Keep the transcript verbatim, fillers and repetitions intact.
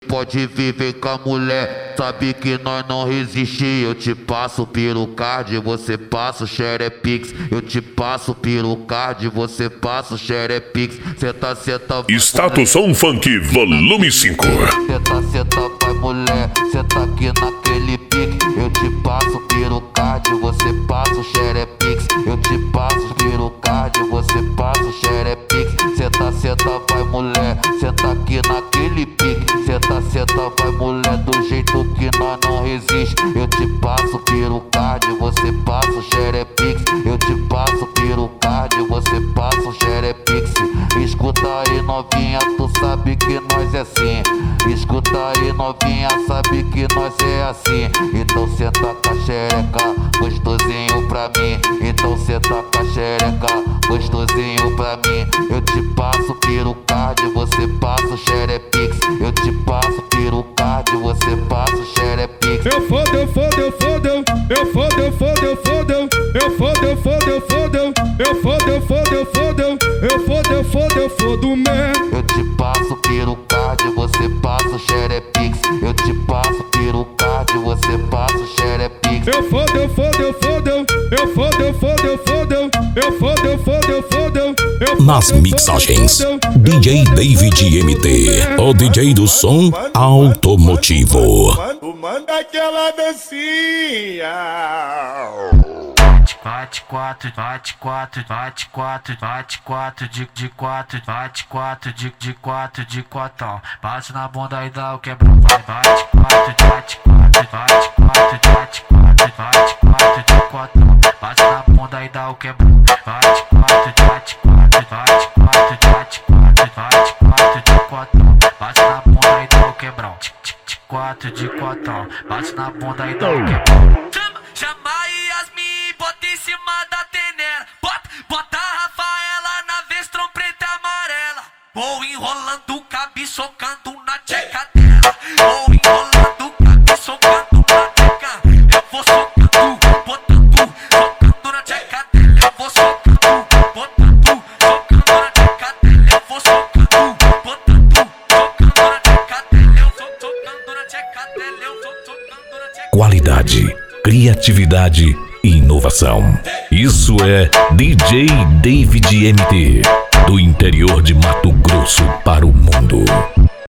pode viver com a mulher. Sabe que nós não resiste. Eu te passo pelo card, você passa o xerepix. Eu te passo pelo card, você passa o xerepix. Senta, senta, vai, Status On Funk Volume cinco. Senta, senta, vai mulher, senta aqui naquele pique. Eu te passo pelo card, você passa o xerepix. Eu te passo pelo card, você passa o xerepix. Senta, senta, vai mulher, senta aqui naquele pique. Senta, senta, vai mulher, do jeito que nós não resiste. Eu te passo pelo card, você passa o xerepix. Eu te passo pelo card, você passa o xerepix. Escuta aí novinha, tu sabe que nós é assim. Escuta aí novinha, sabe que nós é assim. Então senta com a xereca, gostosinho pra mim. Então senta com a xereca, gostosinho pra mim. Eu te passo pelo card, você passa o xerepix. Eu te passo pelo card, você passa o xerepix. Eu fodo, eu fodo, eu fodo, eu fodo, eu fodo, eu fodo, eu fodo, eu fodo, eu fodo, eu fodo, eu fodo, eu fodo, eu fodo, eu fodo, eu fodo, man. Eu te passo pelo card, você passa o xerepix. Eu te passo pelo card, você passa o xerepix. Eu fodo, eu fodo, eu fodo, eu fodo, eu fodo, eu fodo, eu fodo, eu fodo, eu fodo, eu fodo. Nas mixagens, D J David M T, o D J do som automotivo. Manda aquela dancinha. Bate quatro, bate quatro, bate quatro, bate quatro, de de quatro, bate quatro, de de quatro, de quatro. Bate na bunda e dá o quebrão, vai, bate quatro, bate quatro, bate quatro, bate quatro, bate quatro, de quatro. Bate na bunda e dá o quebrão, bate quatro, bate quatro, bate quatro, bate quatro, bate quatro, de quatro. Bate na bunda e dá o quebrão, quatro de quatro. Bate na bunda e dá o quebrão. Chama, chama Yasmin, bota em cima da tenera. Bota, bota a Rafaela na vestron preta e amarela. Vou enrolando o cabe, socando na tcheca dela. Vou enrolando o cabe, socando na tcheca. Eu vou socando, botando, socando na tcheca dela. Eu vou socando, botando, socando na tcheca dela. Eu vou socando, botando, socando na tcheca dela. Eu vou socando na tcheca dela. Eu vou socando na tcheca dela. Qualidade, criatividade e inovação. Isso é D J David M T, do interior de Mato Grosso para o mundo.